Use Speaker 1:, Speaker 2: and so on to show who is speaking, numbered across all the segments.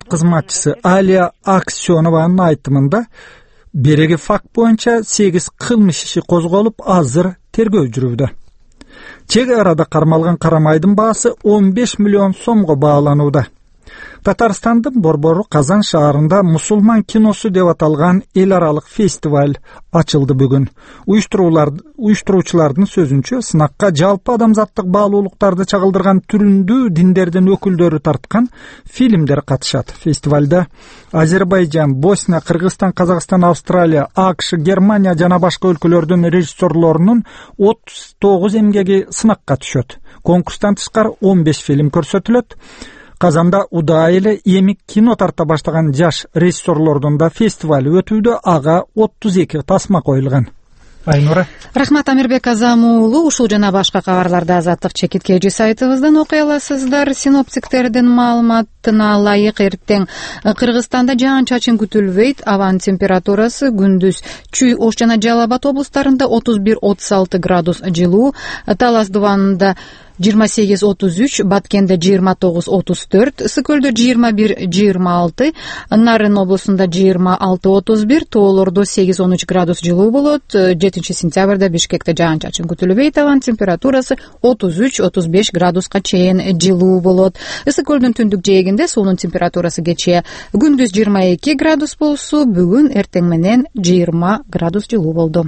Speaker 1: кызматчысы Алия Аксенованын айтымында береги факт боюнча 8 кылмыш иши козголуп, азыр тергөө жүрүүдө. Чек арада кармалган Карамайдын баасы 15 миллион сомго бааланууда. Татарстандын Борбору Казан шаарында мусулман киносу деп аталган эл аралык фестиваль ачылды бүгүн. Уюштуруучулардын сөзүнчө, сынакка жалпы адамзаттык баалуулуктарды чагылдырган түрүндүү диндердин өкүлдөрү тарткан фильмдер катышат. Фестивалда Азербайжан, Босния, Кыргызстан, Казакстан, Австралия, АКШ, Германия жана башка өлкөлөрдүн режиссерлорунун 39 эмгеги сынакка түшөт. Конкурстан тышкары 15 фильм көрсөтүлөт. Казанда удай эле эмик кино тарта баштаган жаш режиссерлордун да фестиваль өтүүдө, ага 32 тасма коюлган. Айнура.
Speaker 2: Рахмат, Амирбек Азам уулу. Ушул жана башка кабарларды Азаттык чекиткечи сайтыбыздан окуй аласыздар. Синоптиктердин маалыматына ылайык эртең Кыргызстанда жаан-чачын күтүлбөйт. Абанын температурасы күндүз Чүй, Ош жана Жалал Абад облустарында 31-36 градус жылуу, Талас дубанында 28-33, Баткенде 29-34, Сыкөлдө 21-26, Нарын облусунда 26-31, Тоолордо 8-13 градус жылуу болот. 7-сентябрда Бишкекте жаан-чачын күтүлбөйт. Абанын температурасы 33-35 градуска чейин жылуу болот. Сыкөлдүн түндүк жээгинде суунун температурасы кечээ күндүз 22 градус болсо, бүгүн эртең менен 20 градус жылуу болду.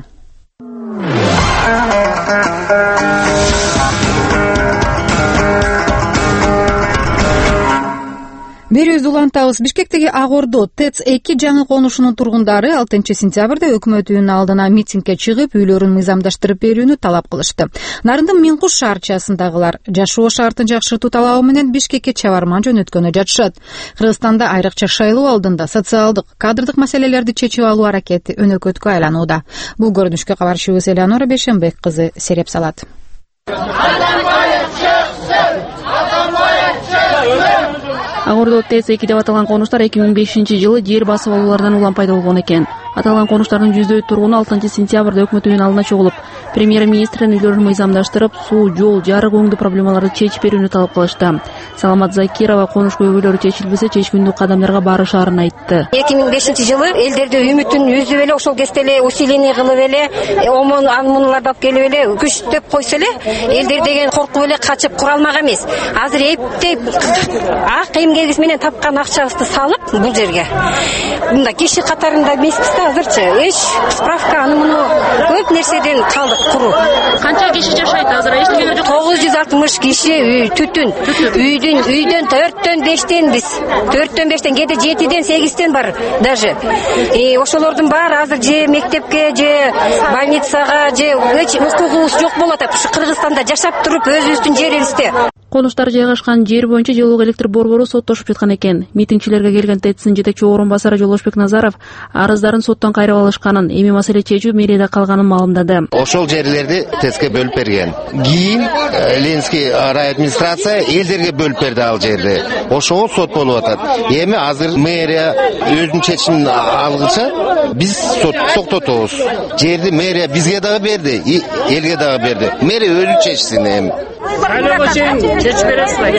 Speaker 2: Берүүбүздү улантабыз. Бишкектеги Ак Ордо ТЭЦ-2 жаңы конушунун тургундары 6-сентябрда өкмөтүнүн алдына митингге чыгып, үйлөрүн мыйзамдаштырып берүүнү талап кылышты. Нарындын Миңкуш шаарчасындагылар жашоо шартын жакшыртуу талабы менен Бишкекке чабарман жөнөткөнү жатышат. Кыргызстанда айрыкча шайлоо алдында социалдык, кадрдык маселелерди чечип алуу аракети өнөкөткө айланууда. Бул көрүнүшкө кабарчыбыз Элеонора Бешенбек кызы сереп салат.
Speaker 3: Ак Ордо ТЭЦ-2 деп аталган конуштар 2005-жылы жер басып алуулардан улам пайда болгон экен. Аталган конуштардын жүздөй тургуну 6-сентябрда өкмөтүнүн алдына чогулуп, премьер-министрдин үйлөрүн мыйзамдаштырып, суу, жол, жарык өңдүү проблемаларды чечип берүүнү талап кылышты. Саламат Закирова конуш көйгөйлөрү чечилбесе, чечкиндүү кадамдарга барышаарын айтты.
Speaker 4: 2005-жылы элдерди үмүтүн үзүп эле, ошол кезде эле усиление кылып эле, омон анмунларды алып келип эле күчтөп койсо эле, элдер деген коркуп эле качып куралмак эмес. Азыр эптеп ак эмгегибиз менен тапкан акчабызды салып бул жерге. Мында киши катарында эмеспиз да азырчы. Эч справка аны-муну көп нерседен калдык куру.
Speaker 3: Канча киши жашайт азыр?
Speaker 4: 960 киши түтүн. Үйдөн 4-төн 5тен биз. 4-төн 5тен, кээде 7-ден 8тен бар даже. Ошолордун баары азыр же мектепке, же больницага, же эч укугубуз жок болуп атат. Ушу Кыргызстанда жашап туруп өзүбүздүн жерибизде.
Speaker 3: Конуштар жайгашкан жер боюнча жылуулук электр борбору соттошуп жаткан экен. Митингчилерге келген ТЭЦ-тин жетекчи орун басары Жолдошбек Назаров арыздарын соттон кайрып алышканын, эми маселе чечүү мэрияда калганын маалымдады.
Speaker 5: Ошол жерлерди ТЭЦ-ке бөлүп берген. Кийин Ленинский райадминистрация элдерге бөлүп берди ал жерди. Ошого сот болуп атат. Эми азыр мэрия өзүнүн чечимин алгыча биз токтотобуз. Жерди мэрия бизге дагы берди, элге дагы берди. Мэрия өзү чечсин эми.
Speaker 6: Айлого чейин чечип бересизби?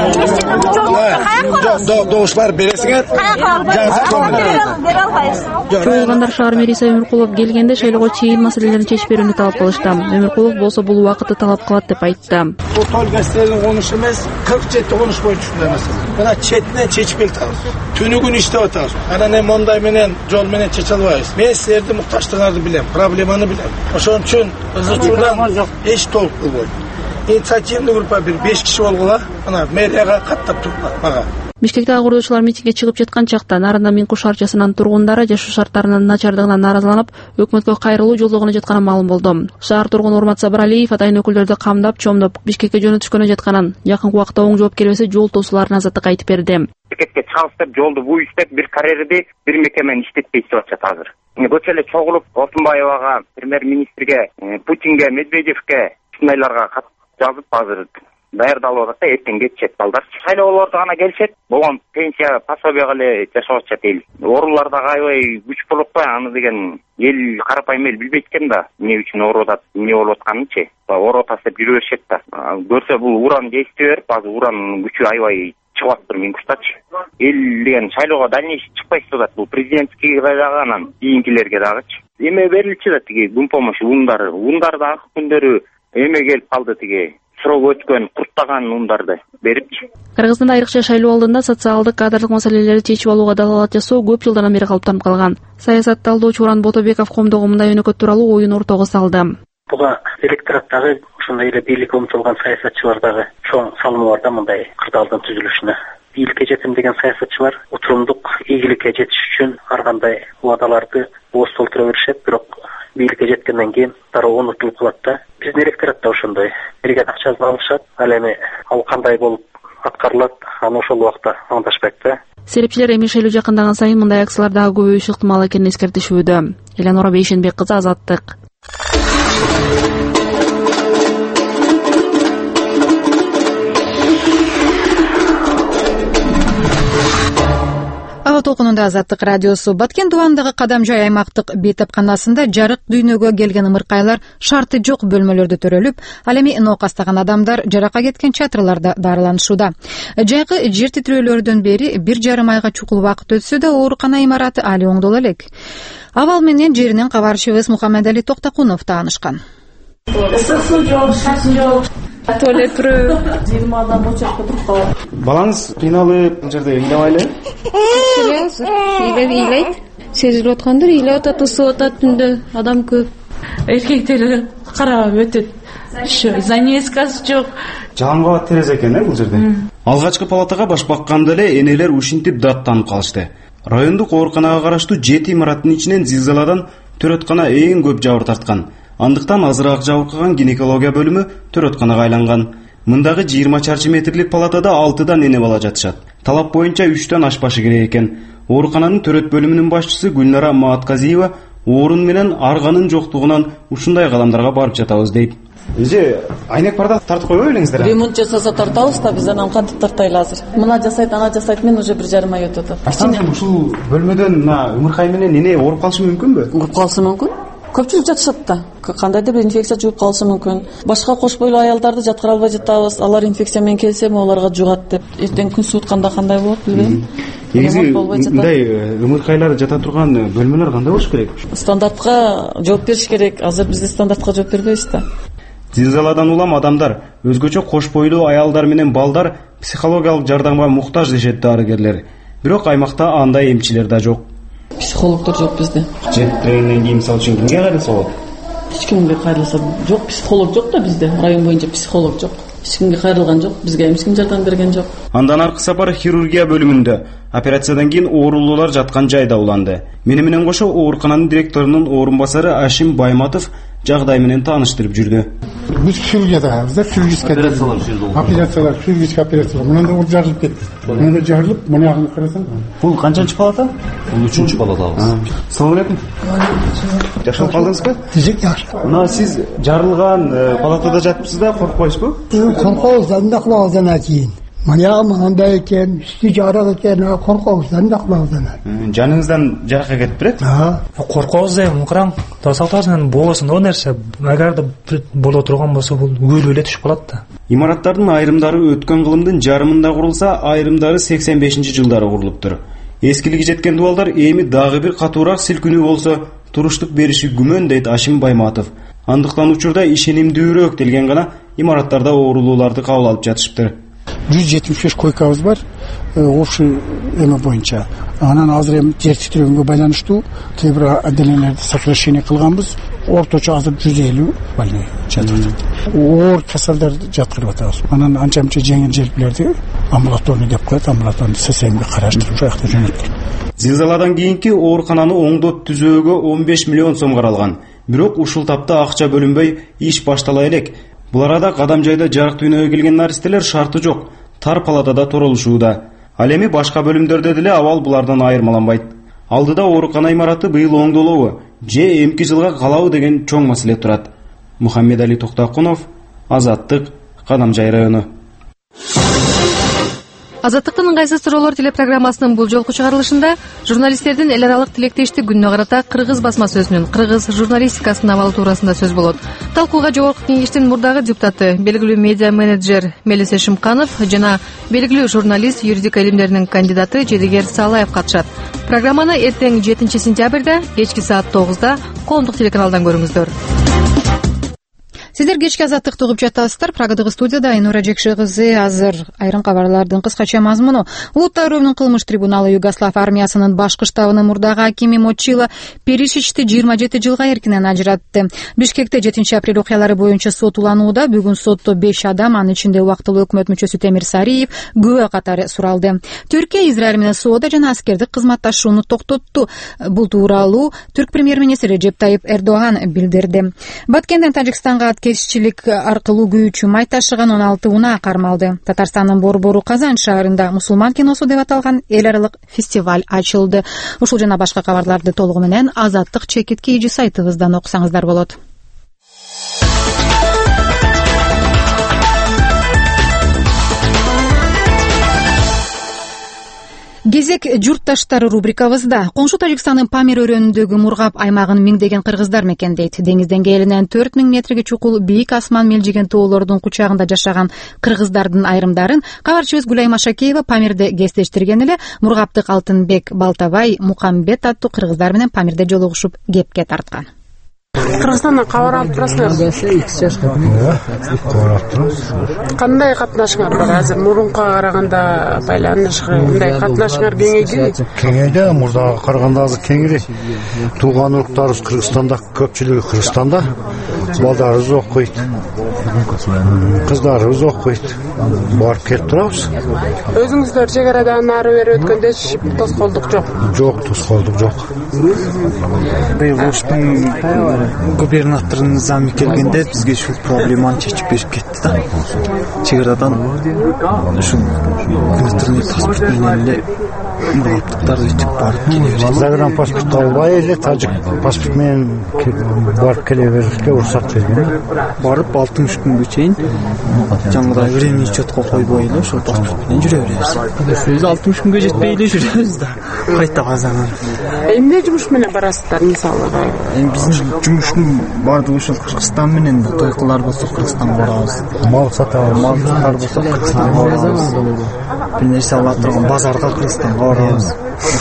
Speaker 6: Добушлар бересиңер.
Speaker 4: Бере албайбыз.
Speaker 3: Чогулгандар шаар мэриясы Өмүркулов келгенде шайлоого чейин маселелерин чечип берүүнү талап кылышты. Өмүркулов болсо бул убакытты талап кылат деп айтты.
Speaker 6: Бул толгастердин конушу эмес, 47 конуш боюнча ушундай эмес. Мына четинен чечип келатабыз. Түнүгүн иштеп атабыз. Анан эми мондай менен жол менен чече албайбыз. Мен силердин муктаждыгыңарды билем, проблеманы билем. Ошон үчүн ызычуудан эч толук кылбойт. Инициативный группа 5 киши болгула, ана мэрияга каттап турган мага.
Speaker 3: Бишкекте Ак Ордочулар митингге чыгып жаткан чакта Нарында Миңкуш шаарчасынын тургундары жашоо шарттарынын начардыгынан нааразыланып, өкмөткө кайрылуу жолдогону жатканы маалым болду. Шаар тургуну Урмат Сабыралиев атайын өкүлдөрдү камдап, чомдоп, Бишкекке жөнөтүшкөнү жатканын, жакынкы убакта оң жооп келбесе жол тосууларын азаттыкка айтып берди.
Speaker 7: Бишкекке чыгабыз деп жолду буй иштеп, бир карьерди бир мекемени иштетпей иштеп атышат азыр. Көчө эле чогулуп Отунбаевага, премьер-министрге, Путинге, Медведевке, ушундайларга кат жазып азыр даярдалып атат да, эртең кетишет балдар. Шайлоолордо гана келишет, болгон пенсия, пособияга эле жашап атышат эл. Оорулар дагы аябай күч болуп кой, аны деген эл карапайым эл билбейт экен да, эмне үчүн ооруп атат, эмне болуп атканынчы. Ооруп атат деп жүрө беришет да. Көрсө бул уран действие берип, азыр уранын күчү аябай чыгып атыптыр менин куртачы. Эл деген шайлоого дальнейший чыкпайсыз деп атат. Бул президентскийге дагы анан кийинкилерге дагычы. Эме берилчү да тиги күн помощь ундарды акы күндөрү эме келип калды тиги. Срок өткөн, курттаган ундарды берипчи.
Speaker 3: Кыргызстанда айрыкча шайлоо алдында социалдык кадрлык маселелерди чечип алууга далалат жасоо көп жылдан бери калыптанып калган. Саясат талдоочу Уран Ботобеков Комдогу мындай өнөкөт тууралуу оюн ортого салды.
Speaker 8: Буга электораттагы ушундай эле бийликке умтулган саясатчылардагы чоң салымы бар да мындай кырдаалдын түзүлүшүнө. Бийликке жетим деген саясатчылар утурумдук ийгиликке жетиш үчүн ар кандай убадаларды бооз толтура беришет, бирок бийликке жеткенден кийин дароо унутулуп калат да. Биздин электоратта ошондой. Бирге акчасын алышат, ал эми ал кандай болуп аткарылат, аны ошол убакта аңдашпайт да.
Speaker 3: Серепчилер эми шайлоо жакындаган сайын мындай акциялар дагы көбөйүшү ыктымал экенин эскертишүүдө. Эланора Бейшенбек кызы, Азаттык.
Speaker 2: Аба толкунунда Азаттык радиосу. Баткен тубандагы Кадамжай аймактык бейтапканасында жарык дүйнөгө келген ымыркайлар шарты жок бөлмөлөрдө төрөлүп, ал эми ноокастаган адамдар жаракка кеткен чатырларда дарыланышууда. Жайкы жер титирөөлөрдөн бери 1,5 айга чукул убакыт өтсө да оорукана имараты али оңдоло элек. Абал менен жеринен кабарчыбыз Мухаммедали Токтакунов таанышкан.
Speaker 9: Ысык жок, шашын жок. Туалет түрө 20 адам очокко туруп калат.
Speaker 10: Балаңыз кыйналып, жерде ыйлабай эле?
Speaker 9: Ыйлайт. Сезилип аткандыр, ыйлап атат, ысып атат түндө, адам көп. Эркектер карап өтөт. Занескасы жок.
Speaker 10: Жалаң кабат терезе экен, бул жерде. Алгачкы палатага баш бакканда эле энелер ушинтип даттанып калышты. Райондук ооруканага караштуу 7 имараттын ичинен зилзаладан төрөткана эң көп жабыр тарткан. Андыктан азыраак жабыркаган гинекология бөлүмү төрөтканага айланган. Мындагы 20 чарчы метрлик палатада 6дан эне бала жатышат. Талап боюнча 3төн ашпашы керек экен. Оорукананын төрөт бөлүмүнүн башчысы Гүлнара Маатказиева орун менен арганын жоктугунан ушундай кадамдарга барып жатабыз дейт. Эже, айнек барда тартып койбой элеңиздер?
Speaker 9: Ремонт жасаса тартабыз да, биз анан кантип тартайлы азыр. Мына жасайт, ана жасайт, мен уже 1,5 ай өтүп атат.
Speaker 10: Ушул бөлмөдөн мына ымыркай менен эне ооруп калышы мүмкүнбү?
Speaker 9: Ооруп калышы мүмкүн. Көпчүлүк жатышат да. Кандайдыр бир инфекция жугуп калышы мүмкүн. Башка кош бойлуу аялдарды жаткыра албай жатабыз. Алар инфекция менен келсе, аларга жугат деп. Эртең күн суутканда кандай болот билбейм.
Speaker 10: Мындай ымыркайлар жата турган бөлмөлөр кандай болуш керек?
Speaker 9: Стандартка жооп бериш керек. Азыр бизде стандартка жооп бербейбиз да.
Speaker 10: Зилзаладан улам адамдар, өзгөчө кош бойлуу аялдар менен балдар психологиялык жардамга муктаж дешет дарыгерлер. Бирок аймакта андай эмчилер да жок.
Speaker 9: Психологдор жок бизде.
Speaker 10: Жеттиргенден кийин мисалы үчүн кимге кайрылса болот?
Speaker 9: Эч кимге кайрылса жок, психолог жок да бизде. Район боюнча психолог жок. Эч кимге кайрылган жок, бизге эч ким жардам берген жок.
Speaker 10: Андан аркы сапар хирургия бөлүмүндө операциядан кийин оорулуулар жаткан жайда уланды. Мени кошо оорукананын директорунун орун басары Ашим Байматов жагдай менен тааныштырып жүрдү.
Speaker 11: Биз хирургиядабыз да, хирургический операциялар. Мында жарылып кетти. Мында жарылып, мына ягын карасаң.
Speaker 10: Бул канчанчы палата?
Speaker 12: Бул 3-чү палатабыз.
Speaker 10: Салам алейкум. Жакшы калдыңызбы?
Speaker 11: Жакшы.
Speaker 10: Мына сиз жарылган палатада жатыпсыз да, коркпойсузбу?
Speaker 11: Коркобуз, анда кылабыз анан кийин. Мына мындай экен, үстү жарык экен, коркобуз, анда кылабыз анан.
Speaker 10: Жаныңыздан жаракка кетип берет?
Speaker 13: Коркобуз эми, кырам, тасалтасынан болосун о нерсе. Эгерде боло турган болсо, бул өлүп эле түшүп калат да.
Speaker 10: Имараттардын айрымдары өткөн кылымдын жарымында курулса, айрымдары 85-жылдары курулуптур. Эскилиги жеткен дубалдар эми дагы бир катуураак силкинүү болсо, туруштук бериши күмөн дейт Ашим Байматов. Андыктан учурда ишенимдүүрөөк делген гана имараттарда оорулууларды кабыл алып жатышыптыр.
Speaker 11: 175 койкабыз бар, ошу эме боюнча. Анан азыр эми жер титирөөгөнгө байланыштуу кээ бир отделениялерди сокращение кылганбыз. Орточо азыр 150 больной жатат. Оор касалдарды жаткырып атабыз. Анан анча-мынча жеңил желпилерди амбулаторный деп коет, амбулаторный ССМге караштырып жакта жөнөттүр.
Speaker 10: Зилзаладан кийинки оорукананы оңдоп түзөөгө 15 миллион сом каралган. Бирок ушул тапта акча бөлүнбөй иш баштала элек. Бул арада Кадамжайда жарык дүйнөгө келген наристелер шарты жок, тар палатада торолушууда. Ал эми башка бөлүмдөрдө деле абал булардан айырмаланбайт. Алдыда оорукана имараты быйыл оңдолобу же эмки жылга калабы деген чоң маселе турат. Мухаммедали Токтакунов, Азаттык, Кадамжай району.
Speaker 14: Азаттыктын ыңгайсыз суроолор телепрограммасынын бул жолку чыгарылышында журналисттердин эл аралык тилектештик күнүнө карата кыргыз басма сөзүнүн кыргыз журналистикасынын абалы туурасында сөз болот. Талкууга Жогорку Кеңештин мурдагы депутаты, белгилүү медиа менеджер Мелисе Шымканов жана белгилүү журналист, юридика илимдеринин кандидаты Жедигер Салаев катышат. Программаны эртең 7 сентябрда кечки саат 9-да Коомдук телеканалдан көрүңүздөр.
Speaker 2: Сиздер кечки азаттыкты угуп жатасыздар. Прагадагы студияда Айнура Жекше кызы. Азыр айрым кабарлардын кыскача мазмуну. Улуттар өбүнүн кылмыш трибуналы Югослав армиясынын башкы штабынын мурдагы акими Мочила Перишичти 27 жылга эркинен ажыратты. Бишкекте 7 апрель окуялары боюнча сот уланууда. Бүгүн сотто 5 адам, анын ичинде убактылуу өкмөт мүчөсү Темир Сариев күбө катары суралды. Түркия Израиль менен соода жана аскердик кызматташууну токтотту. Бул тууралуу Түрк премьер-министри Режеп Тайип Эрдоган билдирди. Баткенден Тажикстанга кесчилик аркылуу күйүүчү май ташыган 16 унаа кармалды. Татарстандын Борбору Казан шаарында мусулман киносу деп аталган эл аралык фестиваль ачылды. Ушул жана башка кабарларды толугу менен Азаттык чекитки ижи сайтыбыздан окусаңыздар болот. Кезек журтташтары рубрикабызда. Коңшу Тажикстандын Памир өрөөнүндөгү Мургап аймагын миңдеген кыргыздар мекендейт. Деңиз деңгээлинен 4000 метрге чукул бийик асман мелжиген тоолордун кучагында жашаган кыргыздардын айрымдарын кабарчыбыз Гүлай Машакеева Памирде кездештирген эле. Мургаптык Алтынбек Балтабай Мукамбет аттуу кыргыздар менен Памирде жолугушуп кепке тарткан.
Speaker 15: Кыргызстандан кабар алып турасызбы? Кандай катнашыңар бар? Азыр мурунка караганда байланыш кандай катнашыңар кеңейдиби?
Speaker 16: Кеңейди, мурдага караганда азыр кеңири. Тууган уруктарыбыз Кыргызстанда, көпчүлүгү Кыргызстанда. Балдарыбыз окуйт. Кыздарыбыз окуйт. Барып келип турабыз.
Speaker 15: Өзүңүздөр чек арадан нары бери өткөндө тоскоолдук жок?
Speaker 16: Жок, тоскоолдук жок.
Speaker 17: Губернатордун замы келгенде бизге ушул проблеманы чечип берип кетти да. Чек арадан ушул иностранный паспорт менен эле мургаптыктар өтүп барып келе берет.
Speaker 16: Загран паспорт албай эле тажик паспорт менен барып келе беришке уруксат берген.
Speaker 17: Барып 60 күнгө чейин жаңыдай времени учетко койбой эле ошол паспорт менен жүрө беребиз. Сөзү 60 күнгө жетпей эле жүрөбүз да. Кайта казанан.
Speaker 15: Эмне жумуш менен барасыздар мисалы?
Speaker 17: Биздин жумуштун бардыгы ушул Кыргызстан менен той кылар болсо Кыргызстанга барабыз.
Speaker 16: Мал сатабыз,
Speaker 17: мал сатар болсо Кыргызстанга барабыз. Бир нерсе ала турган базарга Кыргызстанга барабыз.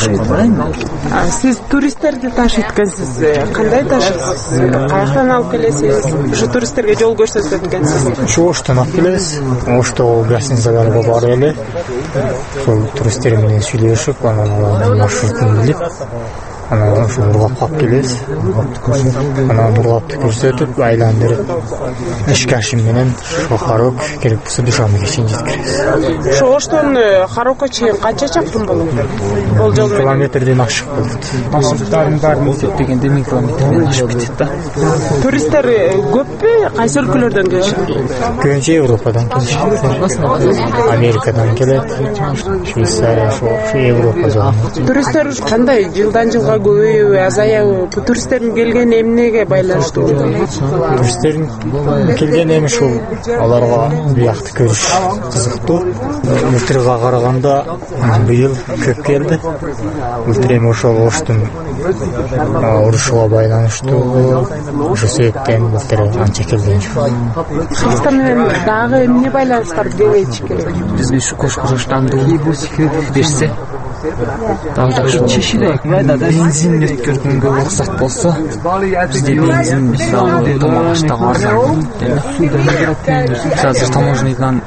Speaker 15: Сиз туристтерди ташыйт экенсиз. Кандай ташыйсыз? Каяктан алып келесиз? Ушу туристтерге жол көрсөтөт экенсиз.
Speaker 18: Ушу Оштон алып келебиз. Ошто гостиницаларга барып эле ошол туристтер менен сүйлөшүп, анан алардын маршрутун билип, анан ошо Мургапка алып келебиз. Анан Мургапты көрсөтүп, айландырып, Ишкашим менен Харок керек болсо Душанбеге чейин жеткиребиз.
Speaker 15: Ошо Оштон Харокко чейин канча чакырым болот? Бул жол
Speaker 18: километрден ашык болот.
Speaker 17: Маршруттардын баарын эсептегенде 1000 километрден ашып кетет да.
Speaker 15: Туристтер көппү? Кайсы өлкөлөрдөн келишет?
Speaker 18: Көбүнчө Европадан келишет. Америкадан келет. Швейцария, ошо Европа жагы.
Speaker 15: Туристтер кандай жылдан жылга көбөйүбү, азаябы? Туристтердин келгени эмнеге байланыштуу?
Speaker 18: Туристтердин келгени эми ушул аларга биякты көрүш кызыктуу. Былтырга караганда быйыл көп келди. Былтыр эми ошол Оштун урушуга байланыштуу. Ошол себептен былтыр анча келген жок.
Speaker 15: Кыргызстан менен дагы эмне байланыштар кеңейтиш керек?
Speaker 17: Бизге ушу Кошкоштанды берсе дагы жакшы чечилет. Бензин өткөргөнгө уруксат болсо, бизде бензин томагачтагы арзан. Азыр таможнядан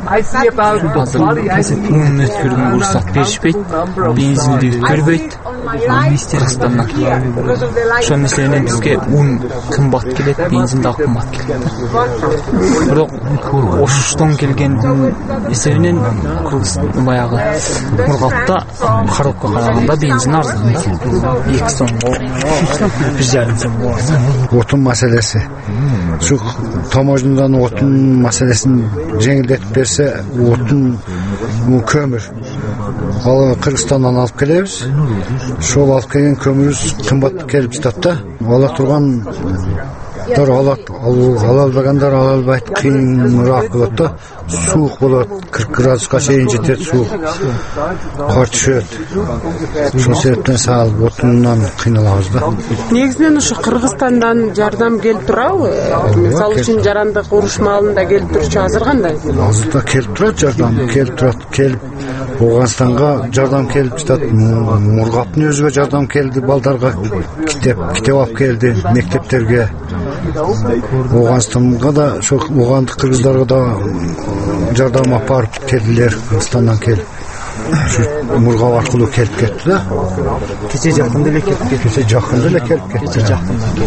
Speaker 17: ун өткөргөнгө уруксат беришпейт, бензинди өткөрбөйт. Кыргызстандан. Ошол нерсенен бизге ун кымбат келет, бензин дагы кымбат келет. Бирок Оштон келгендин эсебинен Кыргызстан баягы Мургапта Харокко караганда бензин арзан да. 2 сомго, 1,5 сомго.
Speaker 16: Отун маселеси. Şu taможнядан отун маселесин жеңилдетип берсе, отун көмүр. Ал Кыргызстандан алып келебиз. Шол алып келген көмүрүбүз кымбат келип жатат да. Ала турган ала албагандар ала албайт, кыйыныраак болот да. Суук болот, 40 градуска чейин жетет суу. Кар түшөт. Ошол себептен саал отунунан кыйналабыз да.
Speaker 15: Негизинен ушу Кыргызстандан жардам келип турабы? Мисалы үчүн жарандык уруш маалында келип турчу, азыр кандай?
Speaker 16: Азырда келип турат жардам, келип Ооганстанга жардам келип жатат. Мургаптын өзүгө жардам келди, балдарга китеп алып келди, мектептерге. Ооганстанга да, ошо оогандык кыргыздарга да жардам алып барып келдилер, Кыргызстандан келип. Мургап аркылуу келип кетти да.
Speaker 17: Кече жакында эле келип кетти.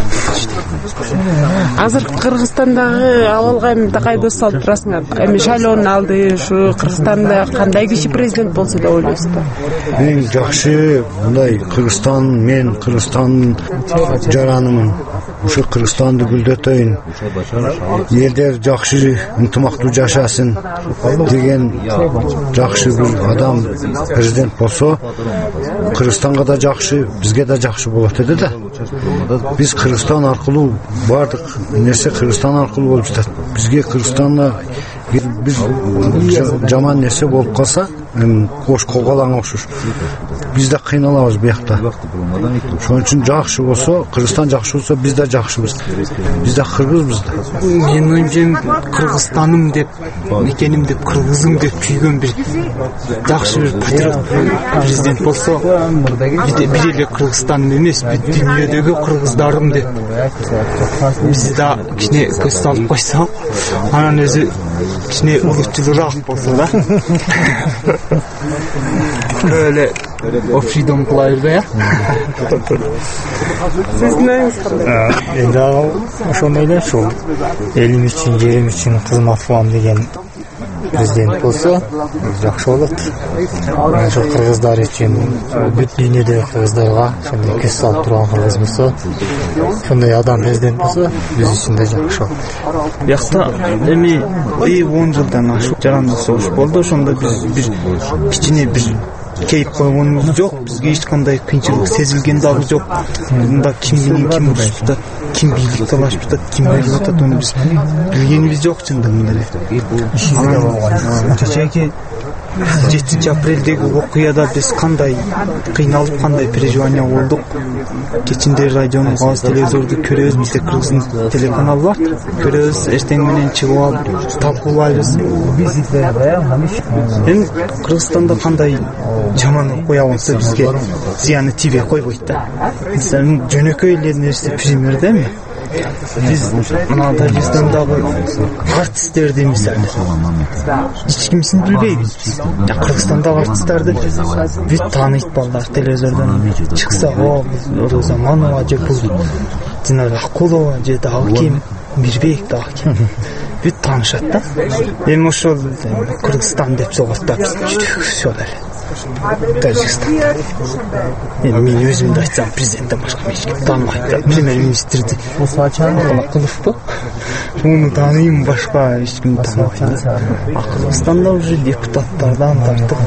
Speaker 15: Азыр Кыргызстандагы абалга эми кайда салып турасыңар? Эми шайлоонун алды, ушу Кыргызстанда кандай киши президент болсо деп ойлойсуздар?
Speaker 16: Эң жакшы мындай Кыргызстан, мен Кыргызстандын жаранымын. Ушу Кыргызстанды гүлдөтөйүн. Элдер жакшы ынтымактуу жашасын деген жакшы бир адам президент болсо, Кыргызстанга да жакшы, бизге да жакшы болот эди да. Биз Кыргызстан аркылуу бардык нерсе Кыргызстан аркылуу болуп жатат. Бизге Кыргызстанда биз жаман нерсе болуп калса, кош когалаңа окшош. Биз да кыйналабыз биякта. Ошон үчүн жакшы болсо, Кыргызстан жакшы болсо, биз да жакшыбыз. Биз да кыргызбыз да.
Speaker 17: Мен önce Кыргызстаным деп, экеним деп, кыргызым деп күйгөн бир жакшы бир патриот президент болсо, бир эле Кыргызстаным эмес, бүт дүйнөдөгү кыргыздарым деп. Биз да кичине көз салып койсок, анан өзү кичине улутчулураак болсо да. Böyle o freedom kılayırdı ya.
Speaker 15: Siz neyiniz kaldınız?
Speaker 18: Endi ошондой эле ушул элим үчүн, жерим үчүн кызмат кылам деген президент болсо жакшы болот. Ошо кыргыздар үчүн, бүт дүйнөдөгү кыргыздарга ошондой көз салып турган кыргыз болсо, ошондой адам президент болсо, биз үчүн да жакшы болот.
Speaker 17: Биякта эми 10 жылдан ашык жарандык согуш болду, ошондо биз бир кичине бир кейип койгонубуз жок, бизге эч кандай кыйынчылык сезилген дагы жок. Мында ким менен ким урушуп атат, ким бийлик талашып атат, ким өлүп атат, аны биз билгенибиз жок чындыгында эле. Кечээки 7 апрелдеги окуяда биз кандай кыйналып, кандай переживания болдук. Кечинде радиону, кабыз телевизорду көрөбүз, бизде Кыргыздын телеканалы бар. Көрөбүз, эртең менен чыгып алып талкуулайбыз. Эми Кыргызстанда кандай жаман окуя болсо бизге зыяны тийбей койбойт да. Мисалы жөнөкөй эле нерсе пример да эми. Биз мына Дагыстандагы артисттерди мисалы эч кимсин билбейбиз. Кыргызстандагы артисттарды бүт тааныйт балдар, телевизордон чыкса, Роза Манова же бул Динара Акулова же дагы ким, Мирбек дагы ким. Бүт таанышат да. Эми ошол Кыргызстан деп соготтап жүрөбүз эле. Тажикстан. Мен өзүм да айтсам, президенттен башка эч ким тааныбайт. Премьер-министрди Акыловпу? Муну тааныйм, башка эч ким тааныбайт. Кыргызстанда уже депутаттардан тартып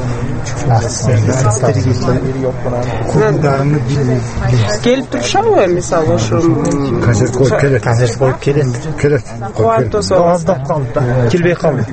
Speaker 17: клубдарны
Speaker 15: келип турушабы, мисалы ошо
Speaker 16: концерт коюп келет.
Speaker 15: Аздап калды да.
Speaker 17: Келбей калды.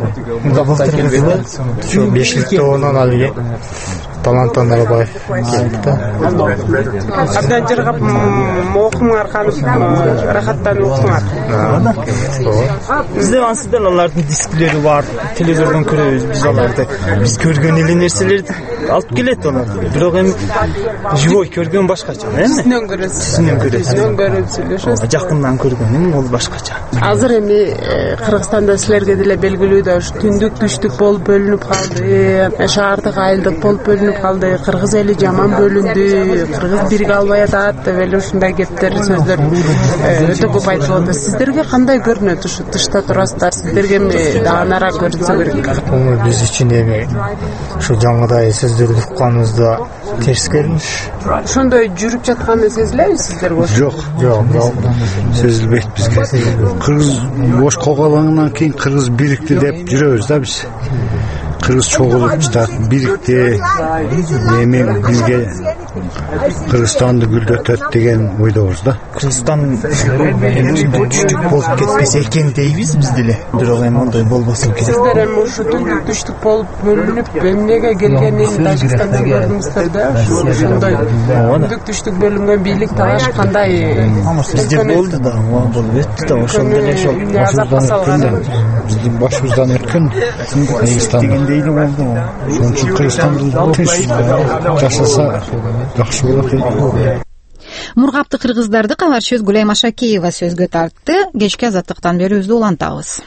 Speaker 18: Ошо Бешликтоонан алып Талантан Нарабаев келип да.
Speaker 15: Абдан жыргап окуңар, рахаттанып окуңар.
Speaker 17: Бизде ансыздан алардын дисклери бар, телевизордон көрөбүз биз аларды. Биз көргөн эле нерселерди алып келет алар. Бирок эми живой көргөн башкача, эми?
Speaker 15: Түшүнөн көрөсүз. Сүйлөшөбүз.
Speaker 17: Жакындан көргөнүм ол башкача.
Speaker 15: Азыр эми Кыргызстанда силерге деле белгилүү да, ушу түндүк түштүк болуп бөлүнүп калды, шаардык айылдык болуп бөлүнүп калды, кыргыз эли жаман бөлүндү, кыргыз бирге албай атат деп эле ушундай кептер, сөздөр өтө көп айтылып атат. Сиздерге кандай көрүнөт ушу тышта турасыздар? Сиздерге эми даганараак көрүнсө керек.
Speaker 18: Биз үчүн эми ушу жаңыдай сөздөрдү укканыбызда терс көрүнүш.
Speaker 15: Ошондой жүрүп жатканы сезилеби сиздерге?
Speaker 18: Жок.
Speaker 16: Сезилбейт бизге. Кыргыз бош когалаңынан кийин кыргыз бирикти деп жүрөбүз да биз. Кыргыз чогулуп жатат, бирикти, эми бизге Кыргызстанды гүлдөтөт деген ойдобуз да.
Speaker 12: Кыргызстан күчтүү болуп кетпесе экен дейбиз биз деле. Бирок эми андай болбосо керек.
Speaker 15: Сиздер эми ушу түндүк түштүк болуп бөлүнүп эмнеге келгенин Тажикстандан көрдүңүздөр да. Ошондой түндүк түштүк бөлүнгөн бийлик талаш кандай?
Speaker 12: Бизде болду да, болуп өттү да, ошол деле ошол.
Speaker 16: Биздин башыбыздан өткөн Кыргызстан
Speaker 12: дейли болду.
Speaker 16: Ошон үчүн Кыргызстандын тынч жашаса жакшы болот.
Speaker 2: Мургапты кыргыздарды кабарчыбыз Гүлай Машакеева сөзгө тартты. Кечки азаттыктан берүүбүздү улантабыз.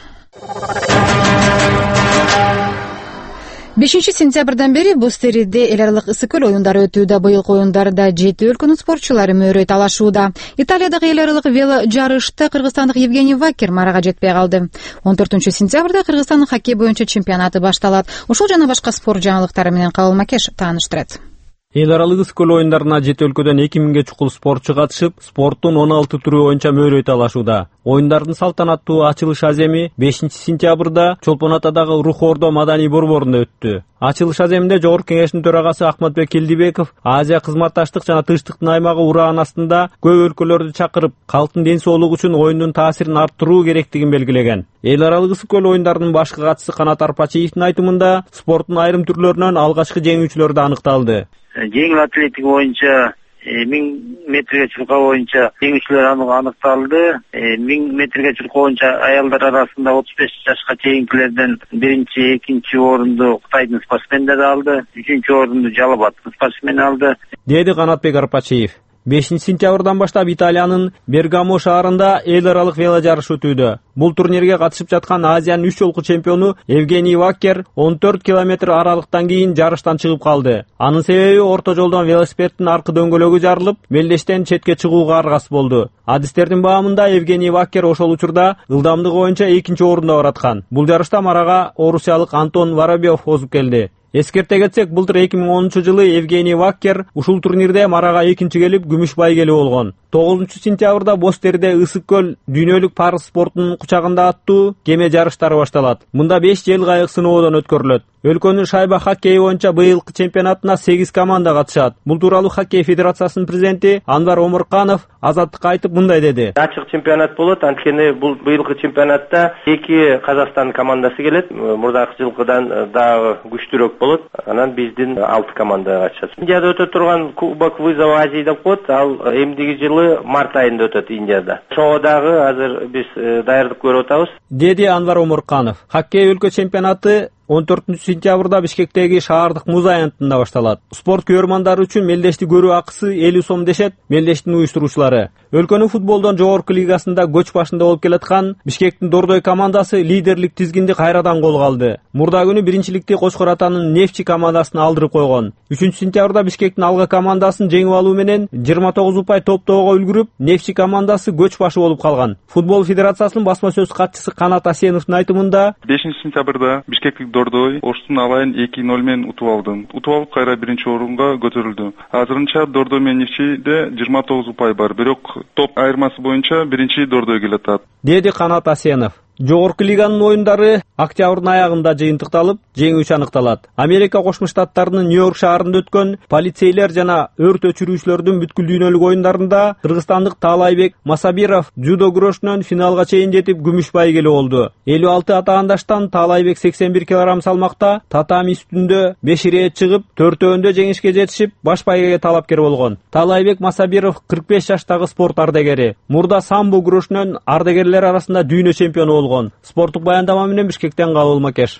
Speaker 2: 5 сентябрдан бери Бостериде эл аралык ысык көл оюндары өтүүдө. Быйылкы оюндарда 7 өлкөнүн спортчулары мөөрөй талашууда. Италиядагы эл аралык вело жарышта кыргызстандык Евгений Вакер марага жетпей калды. 14 сентябрда Кыргызстандын хоккей боюнча чемпионаты башталат. Ушул жана башка спорт жаңылыктары менен Кабыл Макеш тааныштырат.
Speaker 19: Эл аралык ысык көл оюндарына 7 өлкөдөн 2000ге чукул спортчу катышып, спорттун 16 түрү боюнча мөөрөй талашууда. Оюндардын салтанаттуу ачылыш аземи 5 сентябрда Чолпон Атадагы Рух Ордо маданий борборунда өттү. Ачылыш аземинде Жогорку Кеңештин төрагасы Ахматбек Келдибеков Азия кызматташтык жана тынчтыктын аймагы ураан астында көп өлкөлөрдү чакырып, калктын ден соолугу үчүн оюндун таасирин арттыруу керектигин белгилеген. Эл аралык ысык көл оюндарынын башкы катчысы Канат Арпачиевдин айтымында, спорттун айрым түрлөрүнөн алгачкы жеңүүчүлөр да аныкталды.
Speaker 20: Жеңил атлетика боюнча 1000 метрге чурка боюнча жеңүүчүлөр аныкталды. 1000 метрге чурка боюнча аялдар арасында 35 жашка чейинкилерден биринчи, экинчи орунду Кытайдын спортсмендери алды, үчүнчү орунду Жалабаттын спортсмени алды,
Speaker 19: деди Канатбек Арпачиев. 5 сентябрдан баштап Италиянын Бергамо шаарында эл аралык вело жарыш өтүүдө. Бул турнирге катышып жаткан Азиянын 3 жолку чемпиону Евгений Вакер 14 километр аралыктан кийин жарыштан чыгып калды. Анын себеби орто жолдон велосипеддин аркы дөңгөлөгү жарылып, мелдештен четке чыгууга аргасыз болду. Адистердин баамында Евгений Вакер ошол учурда ылдамдыгы боюнча 2-орунда бараткан. Бул жарышта марага орусиялык Антон Воробьев озуп келди. Эскерте кетсек, былтыр 2010-жылы Евгений Вакер ушул турнирде марага 2-чи келип, күмүш байгели болгон. 9 сентябрда Бостериде ысык көл дүйнөлүк парус спортунун кучагында аттуу кеме жарыштары башталат. Мында 5 жел кайык сыноодон өткөрүлөт. Өлкөнүн шайба хоккей боюнча быйылкы чемпионатына 8 команда катышат. Бул тууралуу хоккей федерациясынын президенти Анвар Омурканов Азаттыкка айтып мындай деди.
Speaker 21: Ачык чемпионат болот, анткени бул быйылкы чемпионатта 2 Казакстан командасы келет. Мурдакы жылкыдан дагы күчтүүрөөк болот. Анан биздин 6 команда катышат. Индияда өтө турган Кубок вызова Азии деп коет. Ал эмдиги жылы март айында өтөт Индияда. Ошого дагы азыр биз даярдык көрүп атабыз,
Speaker 19: деди Анвар Омурканов. Хоккей өлкө чемпионаты 14 сентябрда Бишкектеги шаардык муз аянтында башталат. Спорт көрөрмандары үчүн мелдешти көрүү акысы 50 сом дешет мелдештин уюштуруучулары. Өлкөнүн футболдон жогорку лигасында көч башында болуп келаткан Бишкектин Дордой командасы лидерлик тизгинди кайрадан колго алды. Мурда күнү биринчиликти Кочкор Атанын Нефчи командасына алдырып койгон. 3 сентябрда Бишкектин Алга командасын жеңип алуу менен 29 упай топтоого үлгүрүп, Нефчи командасы көч башы болуп калган. Футбол федерациясынын басма сөз катчысы Канат Асеновдун айтымында,
Speaker 22: 5 сентябрда Бишкектик Дордой Оштун алайын 2-0 менен утуп алды. Утуп алып кайра биринчи орунга көтөрүлдү. Азырынча Дордой менен Нефчиде 29 упай бар, бирок топ айырмасы боюнча биринчи Дордой келатат,
Speaker 19: деди Канат Асенов. Жогорку лиганын оюндары октябрдын аягында жыйынтыкталып, жеңүүчү аныкталат. Америка Кошмо Штаттарынын Нью-Йорк шаарында өткөн полицейлер жана өрт өчүрүүчүлөрдүн бүткүл дүйнөлүк оюндарында кыргызстандык Таалайбек Масабиров жудо күрөшүнөн финалга чейин жетип күмүш байгели болду. 56 атаандаштан Таалайбек 81 кг салмакта татами үстүндө 5 ирет чыгып, 4-өндө жеңишке жетишип, баш байгеге талапкер болгон. Таалайбек Масабиров 45 жаштагы спорт ардегери. Мурда самбо күрөшүнөн ардегерлер арасында дүйнө чемпиону болгон. Спорттук баяндама менен Бишкектен Кабыл Макеш.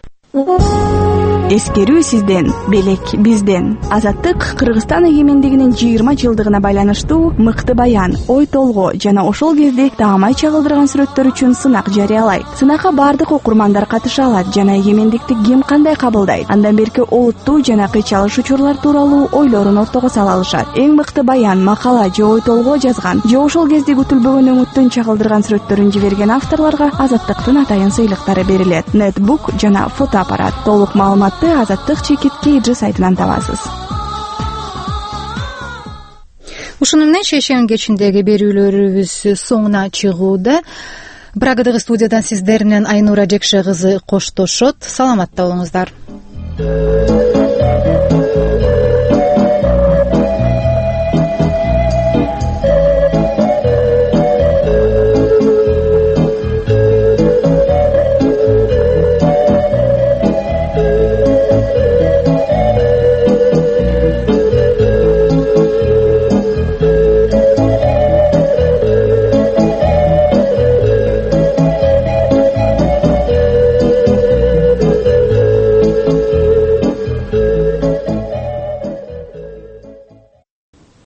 Speaker 23: Эскерүү сизден, белек бизден. Азаттык Кыргызстан эгемендигинин 20 жылдыгына байланыштуу мыкты баян, ой толгоо жана ошол кезде таамай чагылдырган сүрөттөр үчүн сынак жарыялайт. Сынакка бардык окурмандар катыша алат жана эгемендикти ким кандай кабылдайт, андан берки олуттуу жана кыйчалыш учурлар тууралуу ойлорун ортого сала алышат. Эң мыкты баян, макала же ой толгоо жазган же ошол кезде күтүлбөгөн үмүттүн чагылдырган сүрөттөрүн жиберген авторлорго Азаттыктын атайын сыйлыктары берилет. Нетбук жана фотоаппарат. Толук маалыматты Азаттык ЧК сайтынан табасыз.
Speaker 2: Ушуну менен шейшембин кечиндеги берүүлөрүбүз соңуна чыгууда. Прагадагы студиядан сиздер менен Айнура Жекше кызы коштошот. Саламатта болуңуздар.